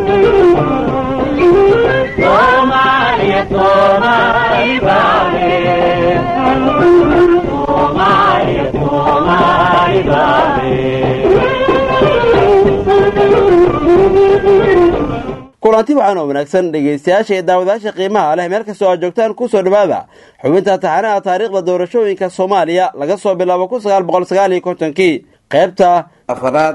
kulanti waxaan oo wanaagsan dhageystayaasha iyo daawadayaasha qiimaha leh meel kasta oo joogtaan ku soo dhawaada xubinta taxanaha taariikhda doorashooyinka Soomaaliya laga soo bilaabo 1959 qaybta afraad.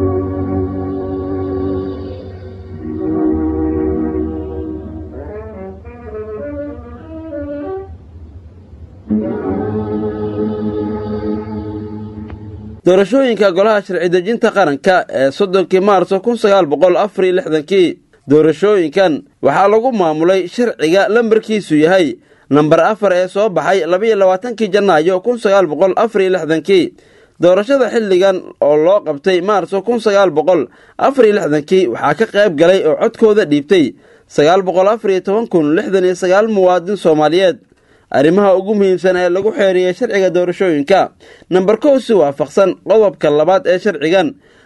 doorashooyinka golaha sharci dejinta qaranka ee 30 Maarso 1964 doorashooyinkan waxaa lagu maamulay sharciga lambarkiisu yahay nambar 4 ee soo baxay 22 Janaayo 1964 doorashada xilligan oo loo qabtay Maarso 1964 waxaa ka qayb galay oo codkooda dhiibtay 914,069 muwaadin Soomaaliyeed. arrimaha ugu muhiimsan ee lagu xeeriyay sharciga doorashooyinka nambar 1 si waafaqsan qodobka 2 ee sharcigan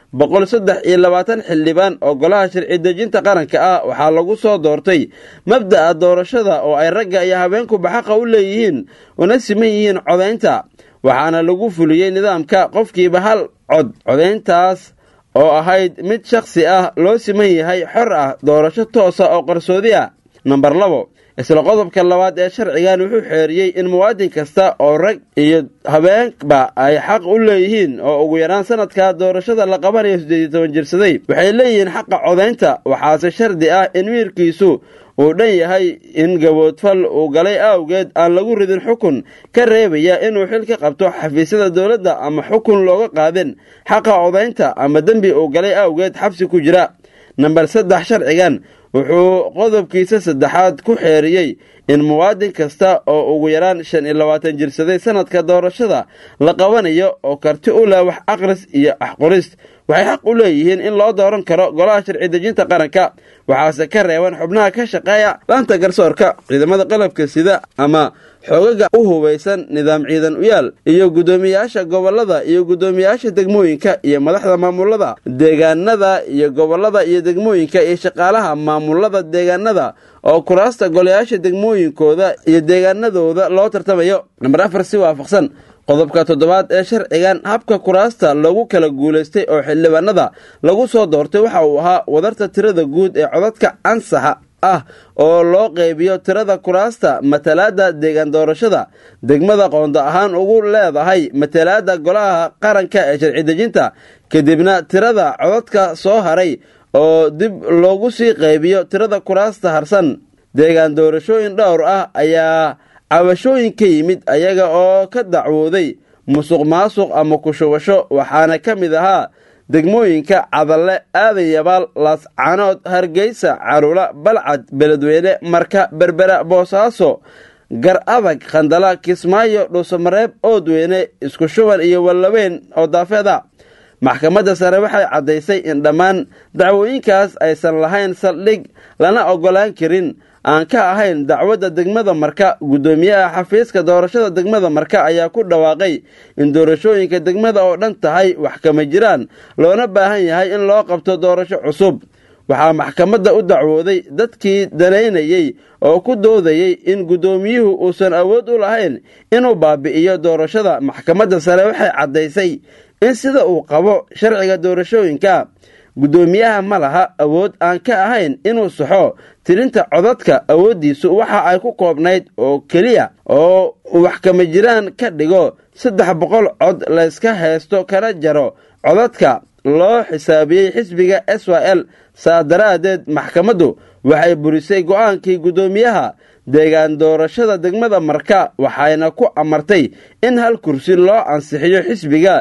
123 xildhibaan oo golaha sharci dejinta qaranka ah waxaa lagu soo doortay mabda'a doorashada oo ay ragga iyo haweenku xaq u leeyihiin una siman yihiin codeynta waxaana lagu fuliyay nidaamka qofkiiba hal cod codeyntaas oo ahayd mid shakhsi ah loo siman yahay xor ah doorasho toos ah oo qarsoodi ah. nambar 2 isla qodobka 2 ee sharcigan wuxuu xeeriyay in muwaadin kasta oo rag iyo haweenba ay xaq u leeyihiin oo ugu yaraan sanadka doorashada la qabanayo 18 jirsaday waxay leeyihiin xaqa codeynta waxaase shardi ah in wiilkiisu uu dhan yahay in gaboodfal uu galay awgeed aan lagu ridin xukun ka reebaya inuu xil ka qabto xafiisyada dawladda ama xukun looga qaadin xaqa codeynta ama dambi uu galay awgeed xabsi ku jira. nambar 3 sharcigan wuxuu qodobkiisa 3 ku xeeriyay in muwaadin kasta oo ugu yaraan 25 jirsaday sanadka doorashada la qabanayo oo karti u leh wax aqris iyo qoris waxay xaq u leeyihiin in loo dooran karo golaha sharci dejinta qaranka waxaase ka reeban xubnaha ka shaqeeya laanta garsoorka ciidamada qalabka sida ama xogaga u hubeysan nidaam ciidan u yaal iyo gudoomiyaasha gobolada iyo gudoomiyaasha degmooyinka iyo madaxda maamulada deegaanada iyo gobolada iyo degmooyinka iyo shaqaalaha maamulada deegaanada oo kuraasta golayaasha degmooyinkooda iyo deegaanadooda loo tartamayo. nambar 4 si waafaqsan qodobka 7 ee sharcigan habka kuraasta lagu kala guuleystay oo xildhibaanada lagu soo doortay waxa uu ahaa wadarta tirada guud ee codadka ansaxa ah oo loo qaybiyo tirada kuraasta matalaada deegaan doorashada degmada qoonda ahaan ugu leedahay matalaada golaha qaranka ee sharci dejinta kadibna tirada codadka soo haray oo dib loogu sii qaybiyo tirada kuraasta harsan. deegaan doorashooyin dhowr ah ayaa cabashooyin ka yimid ayaga oo ka dacwooday musuqmaasuq ama ku shubasho waxaana ka mid ahaa degmooyinka Cadalle, Aadan Yabaal, Laascaanood, Hargeysa, Caruula, Balcad, Beledweyne, Marka, Berbera, Boosaaso, Gar Adag, Qandala, Kismaayo, Dhuusamareeb, Oodweyne, Isku Shuban iyo Wallaweyn oo daafeeda. maxkamadda sare waxay cadaysay in dhammaan dacwooyinkaas aysan lahayn saldhig lana ogolaan karin aan ka ahayn dacwadda degmada Marka. gudoomiyaha xafiiska doorashada degmada Marka ayaa ku dhawaaqay in doorashooyinka degmada oo dhan tahay wax kama jiraan loona baahan yahay in loo qabto doorasho cusub. waxaa maxkamadda u dacwooday dadkii danaynayay oo ku doodayay in gudoomiyuhu uusan awood u lahayn inuu baabi'iyo doorashada. maxkamadda sare waxay cadaysay in sida uu qabo sharciga doorashooyinka gudoomiyaha ma laha awood aan ka ahayn inuu saxo tirinta codadka. awoodiisu waxa ay ku koobnayd oo kaliya oo wax kama jiraan ka dhigo 300 cod la iska haysto kala jaro codadka loo xisaabiyay xisbiga SYL. saadaradeed maxkamaddu waxay burisay go'aankii gudoomiyaha deegaan doorashada degmada Marka waxayna ku amartay in hal kursi loo ansixiyo xisbiga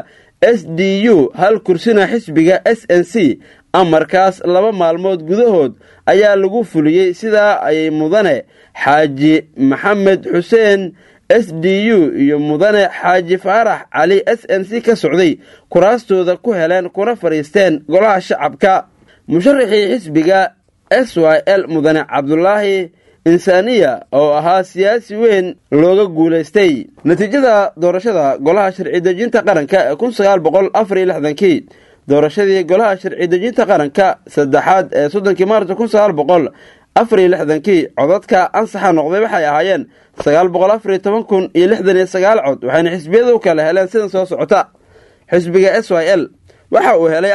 SDU hal kursina xisbiga SNC. amarkaas 2 maalmood gudahood ayaa lagu fuliyay sida ay mudane Xaaji Maxamed Xuseen SDU iyo mudane Xaaji Faarax Cali SNC ka socday kuraastooda ku heleen kuna fariisteen golaha shacabka. musharaxii xisbiga SYL mudane Cabdullaahi إنسانية أو أها سياسي وين لوغا غوليستي نتيجة دورشدا غolaha sharci dejinta qaranka 1964 doorashadii golaha sharci dejinta qaranka saddexaad ee 30 maarso 1964 codadka ansaxa noqday waxay ahaayeen 914,069 cod waxayna xisbiyadu kala heleen sidan soo socota xisbiga SYL waxa uu helay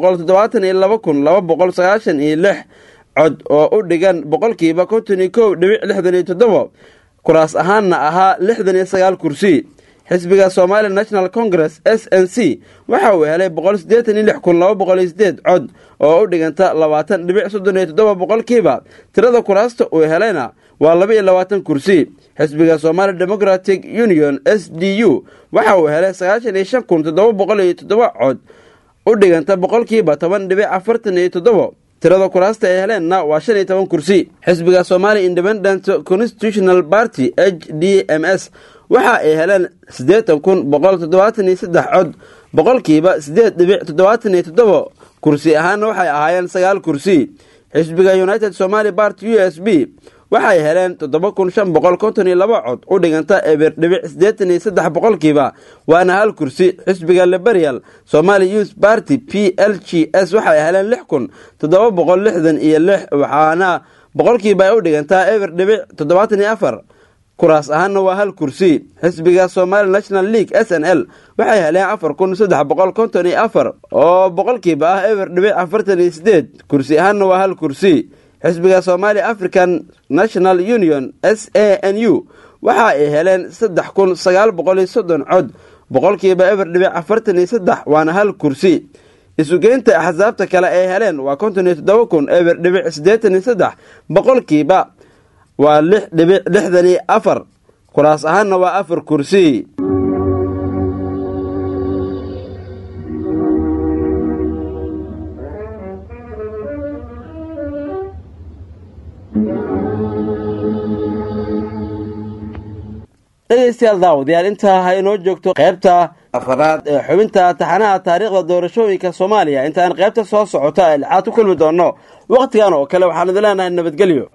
472,296 cod oo u dhigan boqolkiiba 51.67 kuraas ahaanna ahaa 69 kursi xisbiga Somali National Congress SNC waxa uu helay 186,208 cod oo u dhiganta 20.37 boqolkiiba tirada kuraasta uu helayna waa 22 kursi xisbiga Somali Democratic Union SDU waxa uu helay 95,707 cod u dhiganta boqolkiiba 10.47 tirada kuraasta ay heleenna waa 15 kursi xisbiga Somali Independent Constitutional Party HDMS waxa ay heleen 8,173 cod boqolkiiba 8.77 kursi ahaana waxay ahaayeen 9 kursi xisbiga United Somali Party USB waxay heleen 7,552 cod u dhiganta 0.83 boqolkiiba waana hal kursi xisbiga Liberal Somali Youth Party PLGS waxay heleen 6,766 waxaana boqolkiiba u dhiganta 0.74 kuraas ahaana waa hal kursi xisbiga Somali National League SNL waxay heleen 4,754 oo boqolkiiba ah 0.48 kursi ahaana waa hal kursi xisbiga Somali African National Union SANU waxa ay heleen 3,930 cod boqolkiiba 0.43 waana hal kursi isugeynta axsaabta kale ay heleen waa 57,083 boqolkiiba waa 6.64 kuraas ahaana waa 4 kursi dhegeystayaal daawadayaal intaa ha inoo joogto qaybta afraad ee xubinta taxanaha taariikhda doorashooyinka Soomaaliya intaan qaybta soo socota ee lixaad ku kulmi doono waqtigan oo kale waxaan idin leenahay nabadgelyo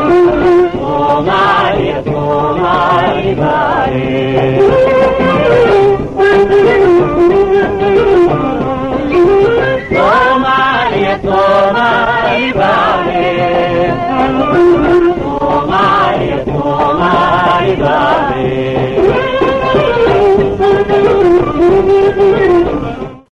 Soomaaliya